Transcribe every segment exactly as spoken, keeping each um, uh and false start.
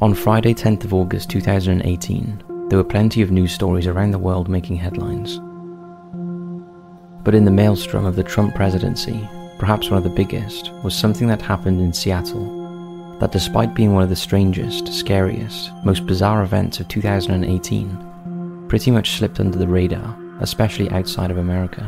On Friday, tenth of August two thousand eighteen, there were plenty of news stories around the world making headlines. But in the maelstrom of the Trump presidency, perhaps one of the biggest was something that happened in Seattle, that despite being one of the strangest, scariest, most bizarre events of two thousand eighteen, pretty much slipped under the radar, especially outside of America.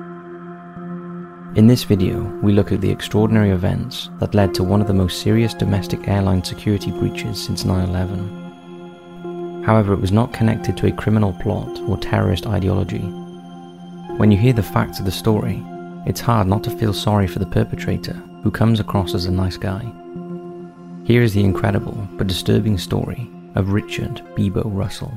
In this video, we look at the extraordinary events that led to one of the most serious domestic airline security breaches since nine eleven. However, it was not connected to a criminal plot or terrorist ideology. When you hear the facts of the story, it's hard not to feel sorry for the perpetrator, who comes across as a nice guy. Here is the incredible but disturbing story of Richard Beebo Russell.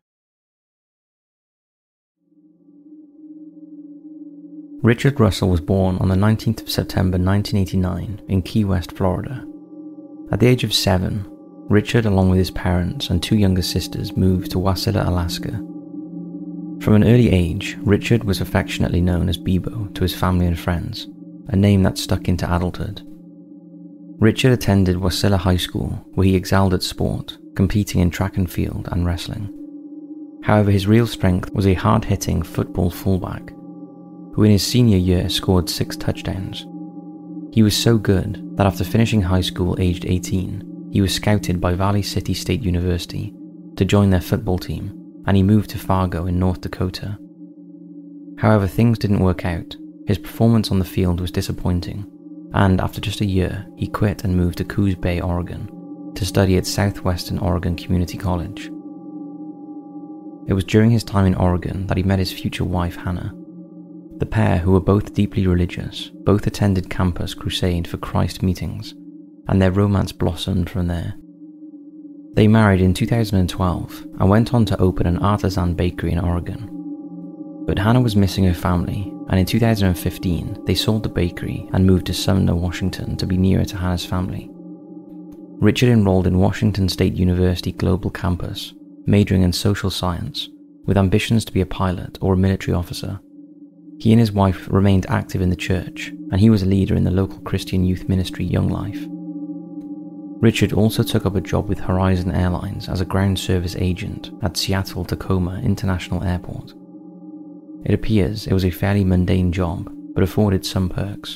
Richard Russell was born on the nineteenth of September nineteen eighty-nine in Key West, Florida. At the age of seven, Richard, along with his parents and two younger sisters, moved to Wasilla, Alaska. From an early age, Richard was affectionately known as Beebo to his family and friends, a name that stuck into adulthood. Richard attended Wasilla High School, where he excelled at sport, competing in track and field and wrestling. However, his real strength was a hard-hitting football fullback, who in his senior year scored six touchdowns. He was so good that after finishing high school aged eighteen, he was scouted by Valley City State University to join their football team, and he moved to Fargo in North Dakota. However, things didn't work out. His performance on the field was disappointing, and after just a year, he quit and moved to Coos Bay, Oregon, to study at Southwestern Oregon Community College. It was during his time in Oregon that he met his future wife, Hannah. The pair, who were both deeply religious, both attended Campus Crusade for Christ meetings, and their romance blossomed from there. They married in two thousand twelve and went on to open an artisan bakery in Oregon. But Hannah was missing her family, and in two thousand fifteen they sold the bakery and moved to Sumner, Washington to be nearer to Hannah's family. Richard enrolled in Washington State University Global Campus, majoring in social science, with ambitions to be a pilot or a military officer. He and his wife remained active in the church, and he was a leader in the local Christian youth ministry Young Life. Richard also took up a job with Horizon Airlines as a ground service agent at Seattle-Tacoma International Airport. It appears it was a fairly mundane job, but afforded some perks.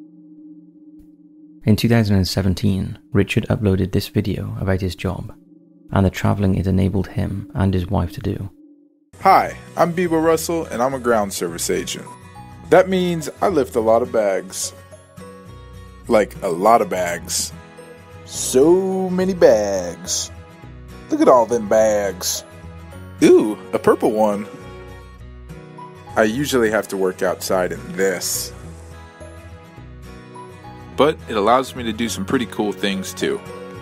In two thousand seventeen, Richard uploaded this video about his job, and the travelling it enabled him and his wife to do. Hi, I'm Beebo Russell, and I'm a ground service agent. That means I lift a lot of bags. Like, a lot of bags. So many bags. Look at all them bags. Ooh, a purple one. I usually have to work outside in this. But it allows me to do some pretty cool things too.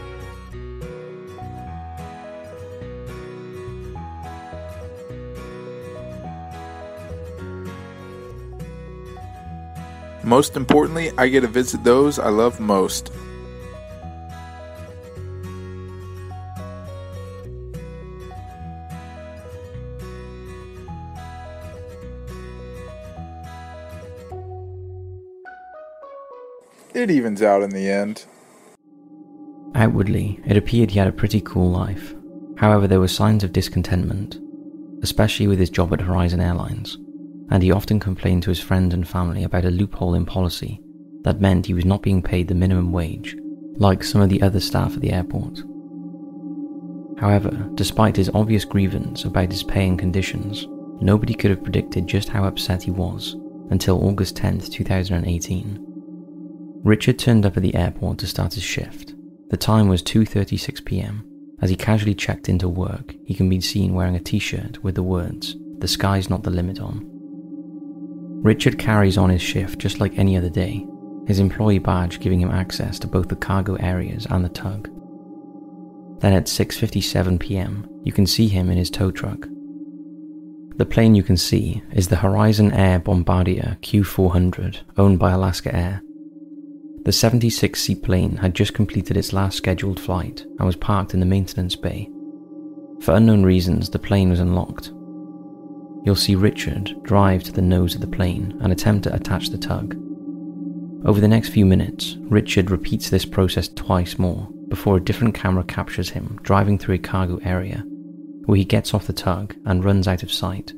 Most importantly, I get to visit those I love most. It evens out in the end. Outwardly, it appeared he had a pretty cool life. However, there were signs of discontentment, especially with his job at Horizon Airlines, and he often complained to his friends and family about a loophole in policy that meant he was not being paid the minimum wage, like some of the other staff at the airport. However, despite his obvious grievance about his pay and conditions, nobody could have predicted just how upset he was until August tenth, two thousand eighteen. Richard turned up at the airport to start his shift. The time was two thirty-six p.m. As he casually checked into work, he can be seen wearing a t-shirt with the words, "The sky's not the limit" on. Richard carries on his shift just like any other day, his employee badge giving him access to both the cargo areas and the tug. Then at six fifty-seven p.m, you can see him in his tow truck. The plane you can see is the Horizon Air Bombardier Q four hundred, owned by Alaska Air. The seventy-six seat plane had just completed its last scheduled flight and was parked in the maintenance bay. For unknown reasons, the plane was unlocked. You'll see Richard drive to the nose of the plane and attempt to attach the tug. Over the next few minutes, Richard repeats this process twice more, before a different camera captures him driving through a cargo area, where he gets off the tug and runs out of sight.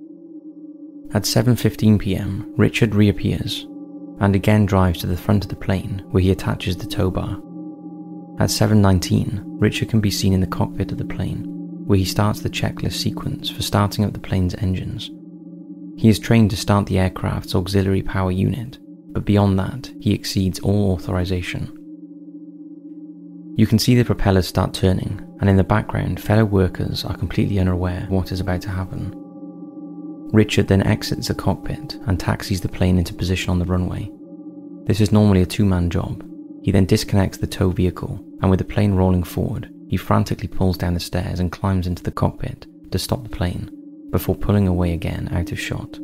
At seven fifteen p m, Richard reappears, and again drives to the front of the plane where he attaches the tow bar. At seven nineteen, Richard can be seen in the cockpit of the plane, where he starts the checklist sequence for starting up the plane's engines. He is trained to start the aircraft's auxiliary power unit, but beyond that, he exceeds all authorization. You can see the propellers start turning, and in the background, fellow workers are completely unaware of what is about to happen. Richard then exits the cockpit and taxis the plane into position on the runway. This is normally a two-man job. He then disconnects the tow vehicle, and with the plane rolling forward, he frantically pulls down the stairs and climbs into the cockpit to stop the plane, before pulling away again out of shot.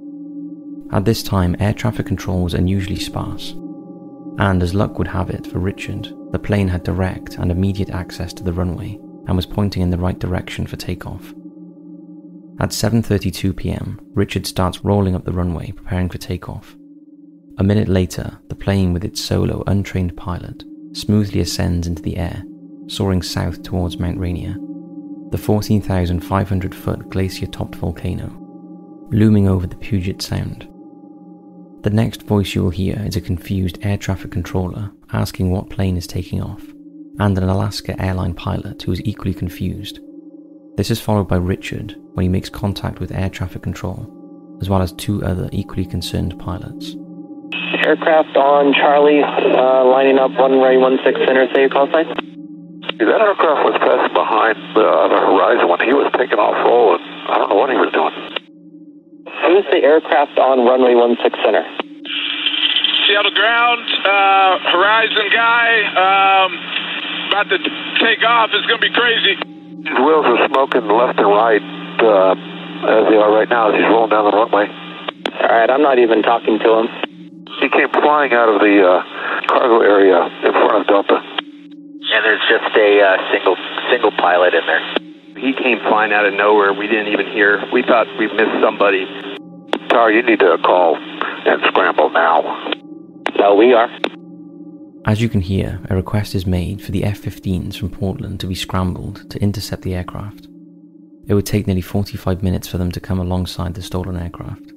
At this time, air traffic control was unusually sparse, and as luck would have it for Richard, the plane had direct and immediate access to the runway and was pointing in the right direction for takeoff. At seven thirty-two p m, Richard starts rolling up the runway preparing for takeoff. A minute later, the plane with its solo untrained pilot smoothly ascends into the air, soaring south towards Mount Rainier, the fourteen thousand five hundred foot glacier-topped volcano, looming over the Puget Sound. The next voice you will hear is a confused air traffic controller asking what plane is taking off, and an Alaska airline pilot who is equally confused. This is followed by Richard when he makes contact with air traffic control, as well as two other equally concerned pilots. Aircraft on Charlie, uh, lining up runway one six center, say your call sign. That aircraft was passing behind uh, the horizon when he was taking off roll, and I don't know what he was doing. Who's the aircraft on runway one six center? Seattle ground, uh, horizon guy, um, about to take off. It's going to be crazy. His wheels are smoking left and right, uh, as they are right now as he's rolling down the runway. All right, I'm not even talking to him. He came flying out of the uh, cargo area in front of Delta. And there's just a uh, single single pilot in there. He came flying out of nowhere. We didn't even hear. We thought we missed somebody. Tower, you need to call and scramble now. No, we are. As you can hear, a request is made for the F fifteens from Portland to be scrambled to intercept the aircraft. It would take nearly forty-five minutes for them to come alongside the stolen aircraft.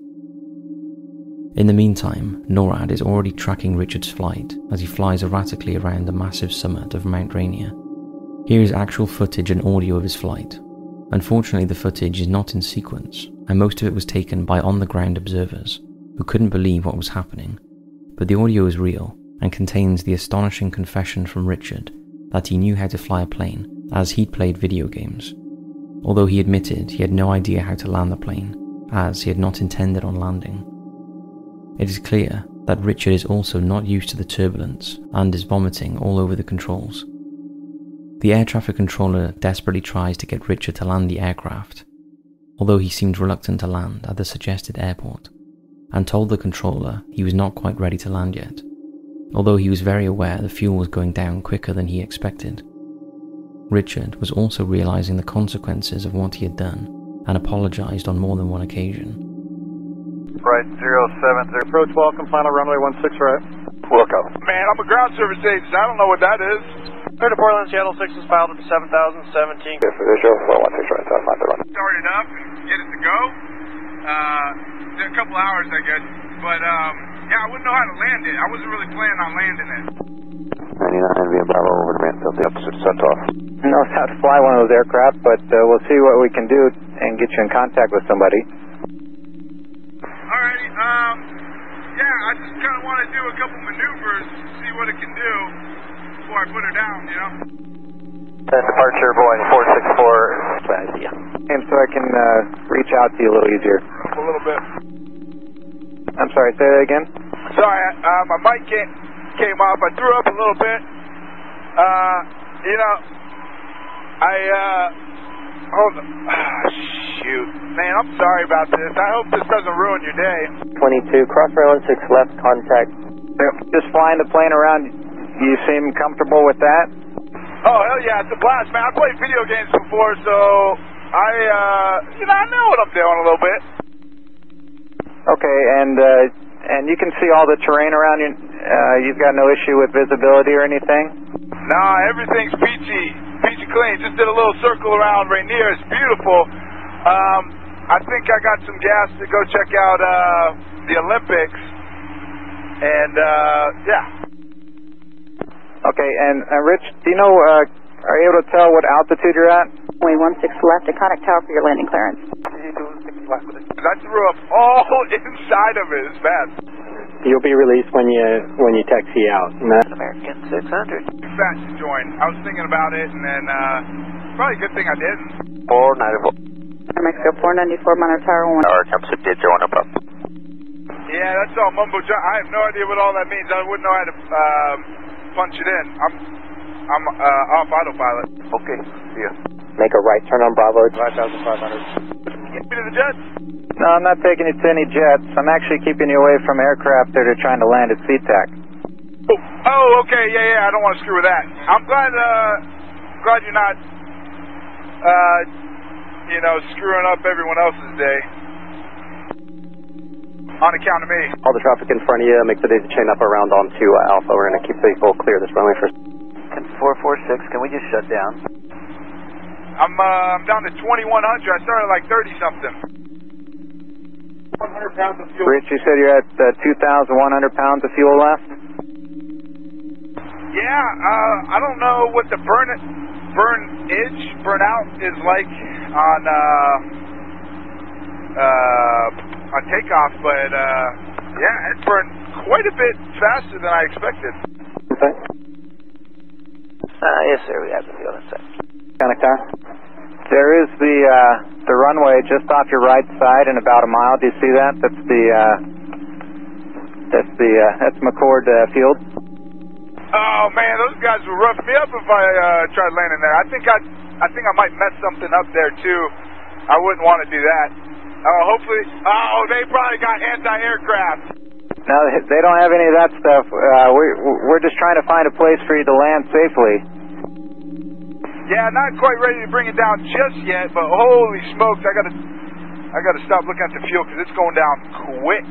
In the meantime, NORAD is already tracking Richard's flight as he flies erratically around the massive summit of Mount Rainier. Here is actual footage and audio of his flight. Unfortunately, the footage is not in sequence, and most of it was taken by on-the-ground observers who couldn't believe what was happening. But the audio is real and contains the astonishing confession from Richard that he knew how to fly a plane as he'd played video games, although he admitted he had no idea how to land the plane, as he had not intended on landing. It is clear that Richard is also not used to the turbulence and is vomiting all over the controls. The air traffic controller desperately tries to get Richard to land the aircraft, although he seemed reluctant to land at the suggested airport, and told the controller he was not quite ready to land yet, although he was very aware the fuel was going down quicker than he expected. Richard was also realizing the consequences of what he had done and apologized on more than one occasion. Right, zero seven zero. Approach welcome, final runway one six right. Welcome. Man, I'm a ground service agent. I don't know what that is. Clear to Portland, Seattle six is filed up to seven thousand seventeen. Yes, for this show, one six right, so find the run. Start it up and get it to go. Uh, in a couple hours, I guess. But, um, yeah, I wouldn't know how to land it. I wasn't really planning on landing it. ninety-nine V M Bravo over to Mansfield, the opposite set off. No how to fly one of those aircraft, but uh, we'll see what we can do and get you in contact with somebody. Alrighty, um, yeah, I just kind of want to do a couple maneuvers, see what it can do before I put her down, you know? That departure, Boeing four six four. And so I can uh, reach out to you a little easier. A little bit. I'm sorry, say that again? Sorry, uh, my mic came, came off. I threw up a little bit. Uh, you know, I, uh, hold on. Ah, shoot. Man, I'm sorry about this. I hope this doesn't ruin your day. twenty-two, cross runway one six left, contact. Just flying the plane around, you seem comfortable with that? Oh, hell yeah, it's a blast, man. I played video games before, so I, uh, you know, I know what I'm doing a little bit. Okay, and, uh, and you can see all the terrain around you? Uh, you've got no issue with visibility or anything? Nah, everything's peachy, peachy clean. Just did a little circle around Rainier. It's beautiful. Um, I think I got some gas to go check out uh, the Olympics. And, uh, yeah. Okay, and uh, Rich, do you know, uh, are you able to tell what altitude you're at? Runway one six left, to contact tower for your landing clearance. I threw up all inside of it. It's bad. You'll be released when you when you taxi out. American six hundred. Fast to join. I was thinking about it, and then uh, probably a good thing I didn't. four ninety-four. Mexico four ninety-four, Monitor Tower one. Our attempts did join up. Yeah, that's all mumbo jumbo. I have no idea what all that means. I wouldn't know how to um, punch it in. I'm I'm uh, off autopilot. Okay, see ya. Make a right turn on Bravo. five thousand five hundred. Get me to the jets. No, I'm not taking you to any jets. I'm actually keeping you away from aircraft that are trying to land at SeaTac. Oh, okay, yeah, yeah. I don't want to screw with that. I'm glad, uh, glad you're not, uh, you know, screwing up everyone else's day. On account of me. All the traffic in front of you, make the daisy chain up around onto uh, Alpha. We're going to keep people clear this runway first. four four six, can we just shut down? I'm, uh, I'm down to twenty-one hundred. I started like thirty something. one hundred pounds of fuel. Rich, you said you're at uh, two thousand one hundred pounds of fuel left? Yeah, uh, I don't know what the burn burn-age, burnout is like on, uh, uh, on takeoff, but, uh, yeah, it burned quite a bit faster than I expected. Okay. Uh, yes, sir, we have the fuel inside. Contact tower. There is the uh, the runway just off your right side in about a mile. Do you see that? That's the uh, that's the uh, that's McCord uh, Field. Oh man, those guys would rough me up if I uh, tried landing there. I think I I think I might mess something up there too. I wouldn't want to do that. Oh, hopefully. Oh, they probably got anti-aircraft. No, they don't have any of that stuff. Uh, we we're just trying to find a place for you to land safely. Yeah, not quite ready to bring it down just yet, but holy smokes, I gotta, I gotta stop looking at the fuel because it's going down quick.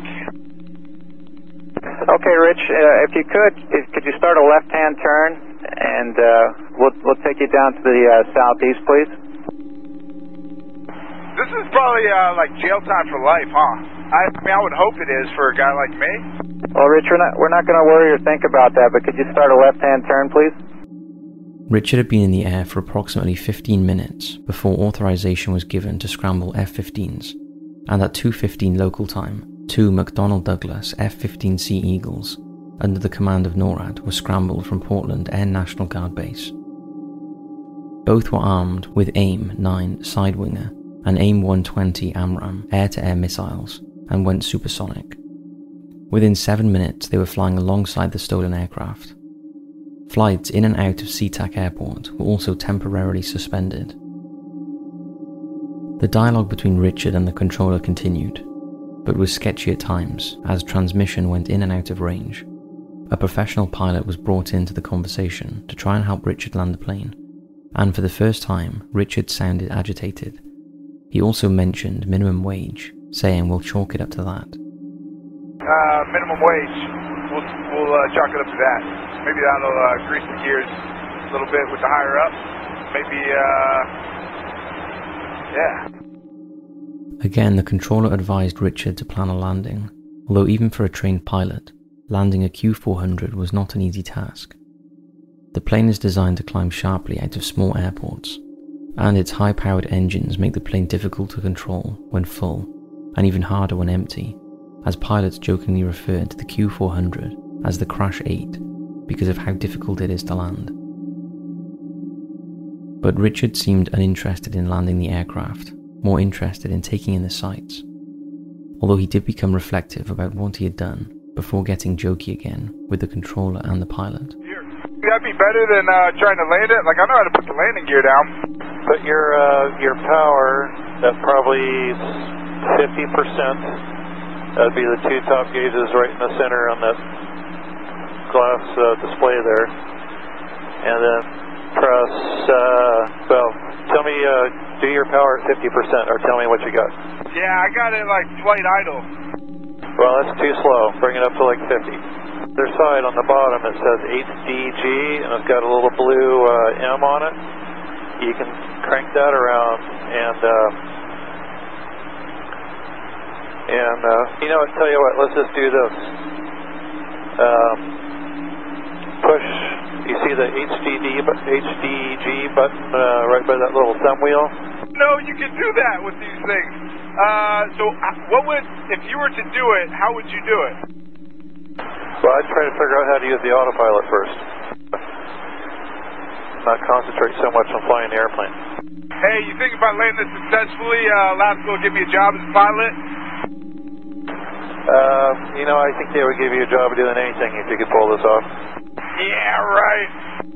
Okay, Rich, uh, if you could, if, could you start a left-hand turn, and uh, we'll we'll take you down to the uh, southeast, please. This is probably uh, like jail time for life, huh? I, I mean, I would hope it is for a guy like me. Well, Rich, we're not we're not going to worry or think about that, but could you start a left-hand turn, please? Richard had been in the air for approximately fifteen minutes before authorization was given to scramble F fifteens, and at two fifteen local time, two McDonnell Douglas F fifteen C Eagles, under the command of NORAD, were scrambled from Portland Air National Guard Base. Both were armed with AIM nine Sidewinger and AIM one twenty AMRAAM air-to-air missiles and went supersonic. Within seven minutes, they were flying alongside the stolen aircraft. Flights in and out of SeaTac Airport were also temporarily suspended. The dialogue between Richard and the controller continued, but was sketchy at times as transmission went in and out of range. A professional pilot was brought into the conversation to try and help Richard land the plane, and for the first time, Richard sounded agitated. He also mentioned minimum wage, saying we'll chalk it up to that. Uh, minimum wage. We'll, we'll uh, chalk it up to that. Maybe that'll uh, grease the gears a little bit with the higher up. Maybe, uh, yeah. Again, the controller advised Richard to plan a landing, although even for a trained pilot, landing a Q four hundred was not an easy task. The plane is designed to climb sharply out of small airports, and its high-powered engines make the plane difficult to control when full, and even harder when empty, as pilots jokingly referred to the Q four hundred as the Crash eight because of how difficult it is to land. But Richard seemed uninterested in landing the aircraft, more interested in taking in the sights, although he did become reflective about what he had done before getting jokey again with the controller and the pilot. That'd be better than uh, trying to land it. Like, I know how to put the landing gear down. Put your uh, your power at probably fifty percent. That'd be the two top gauges right in the center on that glass uh, display there. And then press, uh, well, tell me, uh, do your power at fifty percent or tell me what you got. Yeah, I got it like flight idle. Well, that's too slow. Bring it up to like fifty. Their side on the bottom, it says H D G, and it's got a little blue uh, M on it. You can crank that around, and uh, and uh, you know, tell you what, let's just do this. Um, push. You see the H D D, H D G button uh, right by that little thumb wheel? No, you can do that with these things. Uh, so, what would, if you were to do it, how would you do it? Well, I'd try to figure out how to use the autopilot first. Not concentrate so much on flying the airplane. Hey, you think if I land this successfully, uh, Labs will give me a job as a pilot? Uh, you know, I think they would give you a job of doing anything if you could pull this off. Yeah, right.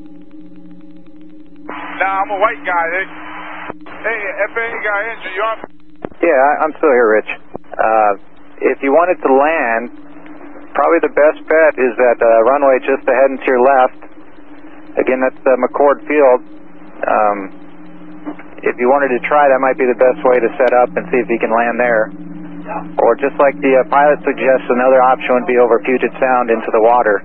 Nah, I'm a white guy. They, hey, F A A guy, Andrew, you on? Yeah, I'm still here, Rich. Uh, if you wanted to land, probably the best bet is that uh, runway just ahead and to your left. Again, that's uh, McCord Field. Um, if you wanted to try, that might be the best way to set up and see if you can land there. Or just like the uh, pilot suggests, another option would be over Puget Sound into the water.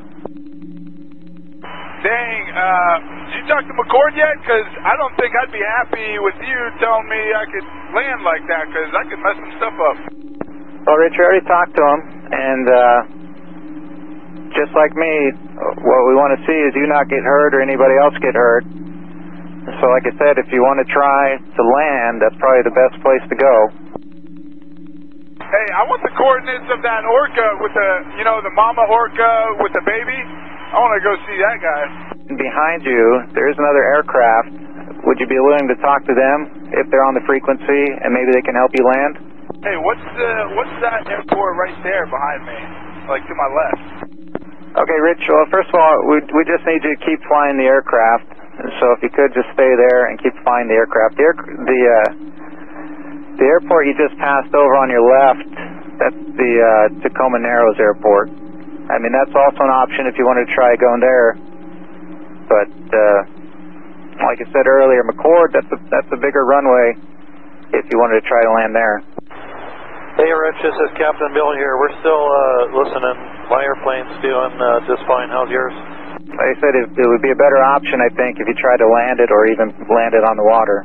Dang, uh, did you talk to McCord yet? Because I don't think I'd be happy with you telling me I could land like that, because I could mess some stuff up. Well, Rich, I already talked to him, and uh, just like me, what we want to see is you not get hurt or anybody else get hurt. So like I said, if you want to try to land, that's probably the best place to go. Hey, I want the coordinates of that orca with the, you know, the mama orca with the baby. I want to go see that guy. Behind you, there is another aircraft. Would you be willing to talk to them if they're on the frequency and maybe they can help you land? Hey, what's the, what's that airport right there behind me, like to my left? Okay, Rich, well, first of all, we, we just need you to keep flying the aircraft. So if you could just stay there and keep flying the aircraft. The, air, the, uh, the airport you just passed over on your left, that's the uh, Tacoma Narrows Airport. I mean, that's also an option if you wanted to try going there. But, uh, like I said earlier, McCord, that's a, that's a bigger runway if you wanted to try to land there. Hey, Rich, this is Captain Bill here. We're still uh, listening. My airplane's doing uh, just fine. How's yours? Like I said, it, it would be a better option, I think, if you tried to land it or even land it on the water.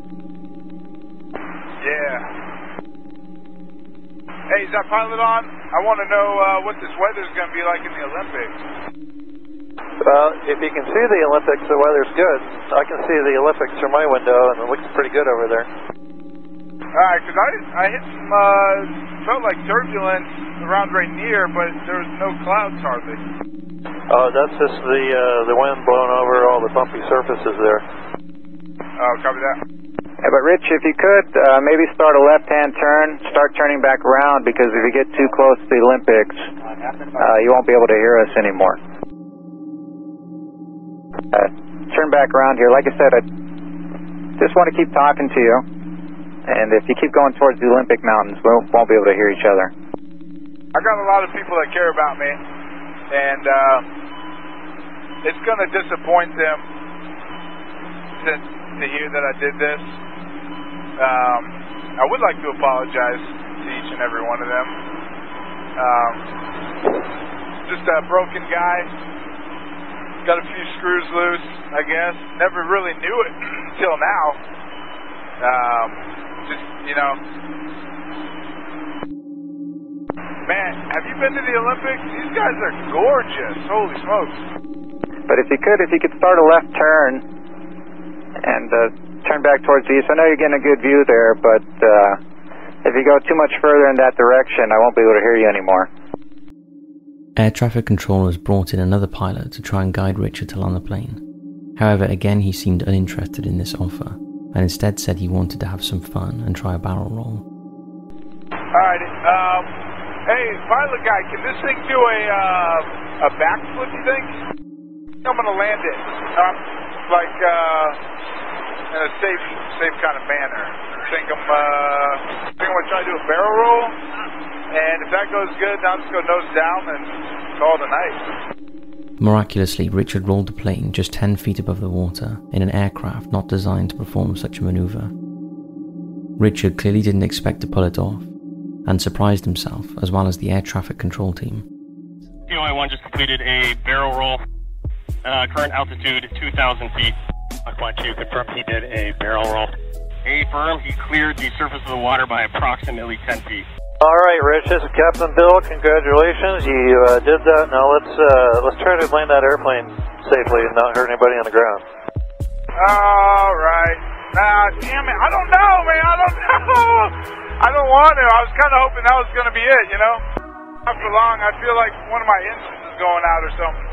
Yeah. Hey, is that pilot on? I want to know uh, what this weather's going to be like in the Olympics. Well, if you can see the Olympics, the weather's good. I can see the Olympics through my window, and it looks pretty good over there. All right, because I, I hit some, uh, felt like turbulence around right near, but there was no clouds hardly. Oh, that's just the uh, the wind blowing over all the bumpy surfaces there. Oh, copy that. Yeah, but Rich, if you could, uh, maybe start a left-hand turn, start turning back around, because if you get too close to the Olympics, uh, you won't be able to hear us anymore. Uh, turn back around here. Like I said, I just want to keep talking to you, and if you keep going towards the Olympic Mountains, we won't, won't be able to hear each other. I got a lot of people that care about me, and uh, it's going to disappoint them to, to hear that I did this. Um, I would like to apologize to each and every one of them. Um, just a broken guy. Got a few screws loose, I guess. Never really knew it until now. Um, just, you know. Man, have you been to the Olympics? These guys are gorgeous. Holy smokes. But if you could, if you could start a left turn and uh, turn back towards the east. I know you're getting a good view there, but uh, if you go too much further in that direction, I won't be able to hear you anymore. Air traffic controllers brought in another pilot to try and guide Richard to land the plane. However, again he seemed uninterested in this offer, and instead said he wanted to have some fun and try a barrel roll. Alright, um, hey, pilot guy, can this thing do a, uh, a backflip, you think? I'm gonna land it, um, like, uh, in a safe, safe kind of manner. I think I'm, uh, I think I'm gonna try to do a barrel roll. And if that goes good, I'll just go nose down and call it a night. Miraculously, Richard rolled the plane just ten feet above the water in an aircraft not designed to perform such a maneuver. Richard clearly didn't expect to pull it off, and surprised himself as well as the air traffic control team. C O I one just completed a barrel roll. Uh, current altitude two thousand feet. I want to confirm he did a barrel roll. A firm, he cleared the surface of the water by approximately ten feet. All right, Rich, this is Captain Bill. Congratulations, you uh, did that. Now let's uh, let's try to land that airplane safely and not hurt anybody on the ground. All right. Nah, damn it. I don't know, man. I don't know. I don't want to. I was kind of hoping that was going to be it, you know? After long, I feel like one of my engines is going out or something.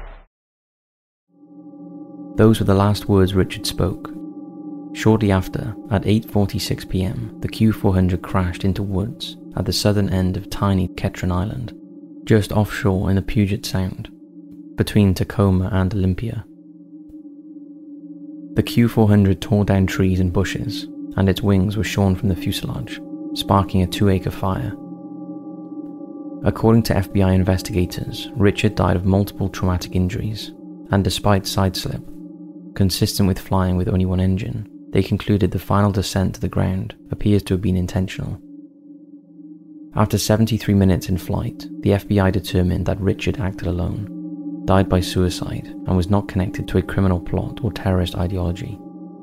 Those were the last words Richard spoke. Shortly after, at eight forty-six p.m, the Q four hundred crashed into woods at the southern end of tiny Ketron Island, just offshore in the Puget Sound, between Tacoma and Olympia. The Q four hundred tore down trees and bushes, and its wings were shorn from the fuselage, sparking a two-acre fire. According to F B I investigators, Richard died of multiple traumatic injuries, and despite sideslip, consistent with flying with only one engine, they concluded the final descent to the ground appears to have been intentional. After seventy-three minutes in flight, the F B I determined that Richard acted alone, died by suicide, and was not connected to a criminal plot or terrorist ideology.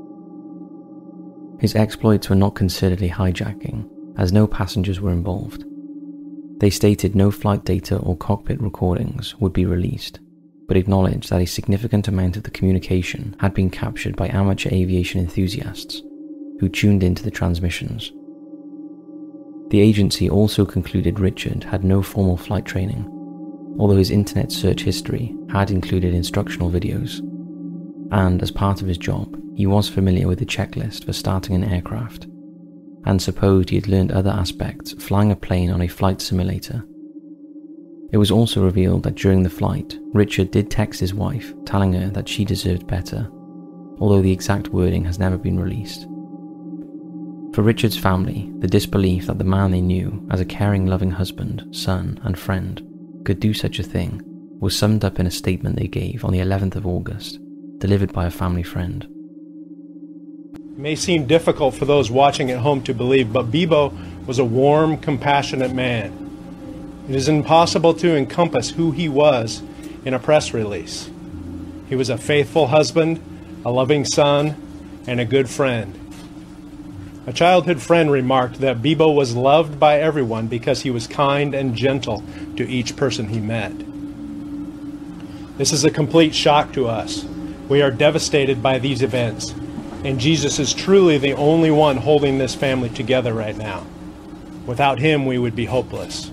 His exploits were not considered a hijacking, as no passengers were involved. They stated no flight data or cockpit recordings would be released, but acknowledged that a significant amount of the communication had been captured by amateur aviation enthusiasts who tuned into the transmissions. The agency also concluded Richard had no formal flight training, although his internet search history had included instructional videos, and as part of his job, he was familiar with the checklist for starting an aircraft, and supposed he had learned other aspects flying a plane on a flight simulator. It was also revealed that during the flight, Richard did text his wife, telling her that she deserved better, although the exact wording has never been released. For Richard's family, the disbelief that the man they knew as a caring, loving husband, son, and friend could do such a thing was summed up in a statement they gave on the eleventh of August, delivered by a family friend. It may seem difficult for those watching at home to believe, but Bibo was a warm, compassionate man. It is impossible to encompass who he was in a press release. He was a faithful husband, a loving son, and a good friend. A childhood friend remarked that Bibo was loved by everyone because he was kind and gentle to each person he met. This is a complete shock to us. We are devastated by these events, and Jesus is truly the only one holding this family together right now. Without him, we would be hopeless.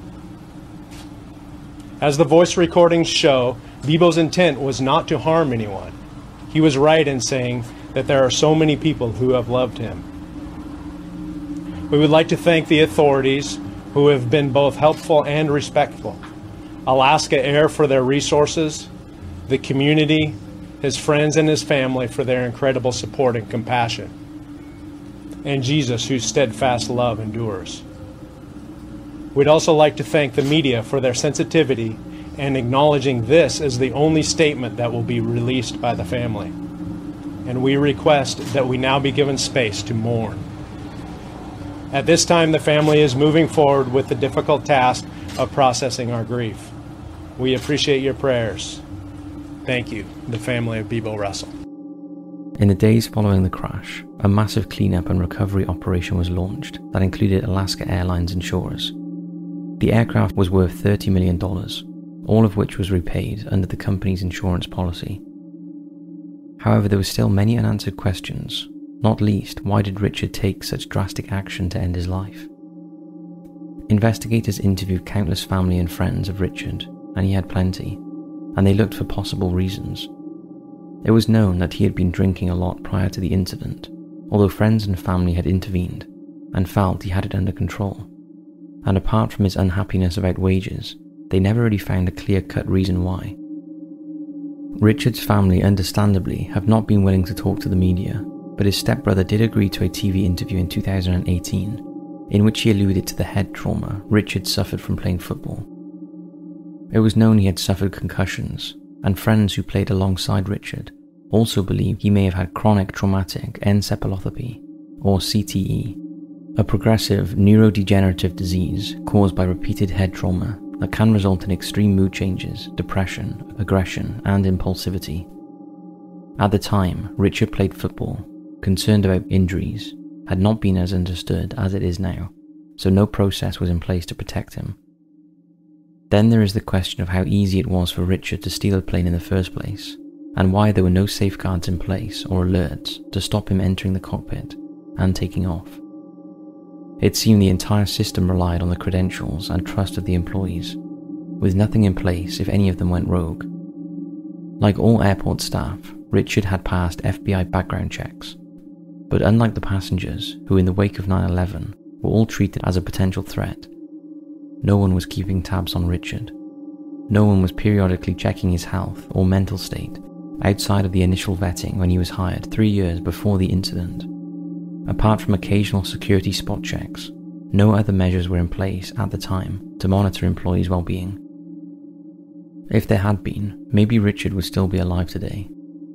As the voice recordings show, Bibo's intent was not to harm anyone. He was right in saying that there are so many people who have loved him. We would like to thank the authorities who have been both helpful and respectful, Alaska Air for their resources, the community, his friends and his family for their incredible support and compassion, and Jesus, whose steadfast love endures. We'd also like to thank the media for their sensitivity and acknowledging this as the only statement that will be released by the family. And we request that we now be given space to mourn. At this time, the family is moving forward with the difficult task of processing our grief. We appreciate your prayers. Thank you, the family of Bibo Russell. In the days following the crash, a massive cleanup and recovery operation was launched that included Alaska Airlines insurers. The aircraft was worth thirty million dollars, all of which was repaid under the company's insurance policy. However, there were still many unanswered questions, not least why did Richard take such drastic action to end his life. Investigators interviewed countless family and friends of Richard, and he had plenty, and they looked for possible reasons. It was known that he had been drinking a lot prior to the incident, although friends and family had intervened and felt he had it under control. And apart from his unhappiness about wages, they never really found a clear-cut reason why. Richard's family understandably have not been willing to talk to the media, but his stepbrother did agree to a T V interview in two thousand eighteen, in which he alluded to the head trauma Richard suffered from playing football. It was known he had suffered concussions, and friends who played alongside Richard also believed he may have had chronic traumatic encephalopathy, or C T E, a progressive neurodegenerative disease caused by repeated head trauma that can result in extreme mood changes, depression, aggression, and impulsivity. At the time, Richard played football, concerned about injuries, had not been as understood as it is now, so no process was in place to protect him. Then there is the question of how easy it was for Richard to steal a plane in the first place, and why there were no safeguards in place or alerts to stop him entering the cockpit and taking off. It seemed the entire system relied on the credentials and trust of the employees, with nothing in place if any of them went rogue. Like all airport staff, Richard had passed F B I background checks, but unlike the passengers, who in the wake of nine eleven were all treated as a potential threat, no one was keeping tabs on Richard. No one was periodically checking his health or mental state outside of the initial vetting when he was hired three years before the incident. Apart from occasional security spot checks, no other measures were in place at the time to monitor employees' well-being. If there had been, maybe Richard would still be alive today.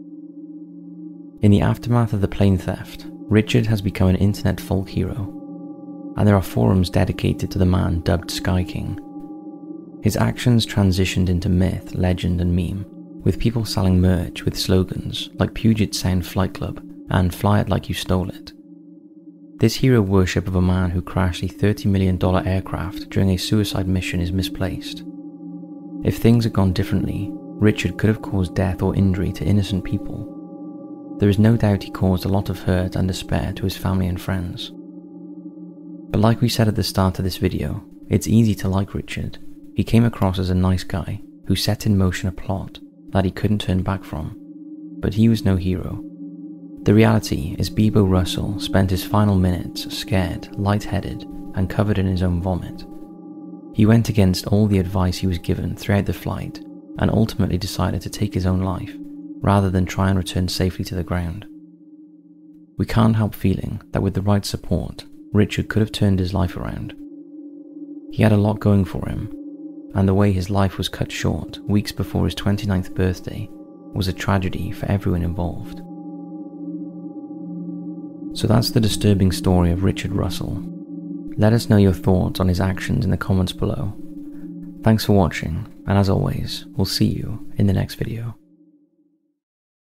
In the aftermath of the plane theft, Richard has become an internet folk hero, and there are forums dedicated to the man dubbed Sky King. His actions transitioned into myth, legend, and meme, with people selling merch with slogans like Puget Sound Flight Club and Fly It Like You Stole It. This hero worship of a man who crashed a thirty million dollars aircraft during a suicide mission is misplaced. If things had gone differently, Richard could have caused death or injury to innocent people. There is no doubt he caused a lot of hurt and despair to his family and friends. But like we said at the start of this video, it's easy to like Richard. He came across as a nice guy who set in motion a plot that he couldn't turn back from, but he was no hero. The reality is Bebo Russell spent his final minutes scared, lightheaded, and covered in his own vomit. He went against all the advice he was given throughout the flight and ultimately decided to take his own life rather than try and return safely to the ground. We can't help feeling that with the right support, Richard could have turned his life around. He had a lot going for him, and the way his life was cut short weeks before his twenty-ninth birthday was a tragedy for everyone involved. So that's the disturbing story of Richard Russell. Let us know your thoughts on his actions in the comments below. Thanks for watching, and as always, we'll see you in the next video.